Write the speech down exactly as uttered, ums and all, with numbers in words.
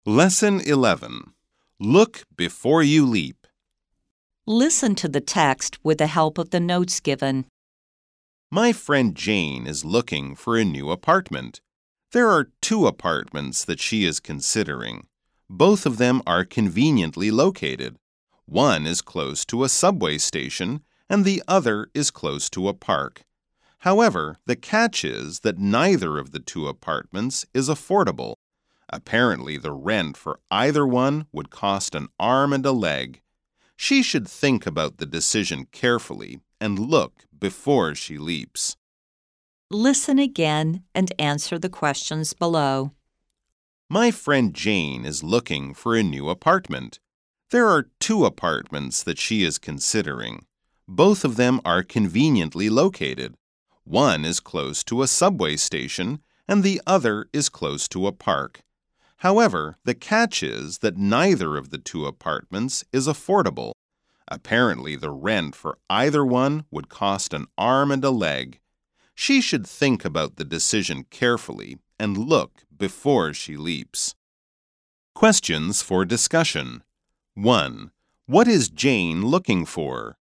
Lesson eleven. Look before you leap. Listen to the text with the help of the notes given. My friend Jane is looking for a new apartment. There are two apartments that she is considering. Both of them are conveniently located. One is close to a subway station and the other is close to a park. However, the catch is that neither of the two apartments is affordable. Apparently, the rent for either one would cost an arm and a leg. She should think about the decision carefully and look before she leaps. Listen again and answer the questions below. My friend Jane is looking for a new apartment. There are two apartments that she is considering. Both of them are conveniently located. One is close to a subway station and the other is close to a park. However, the catch is that neither of the two apartments is affordable. Apparently, the rent for either one would cost an arm and a leg. She should think about the decision carefully and look before she leaps. Questions for discussion. one. What is Jane looking for?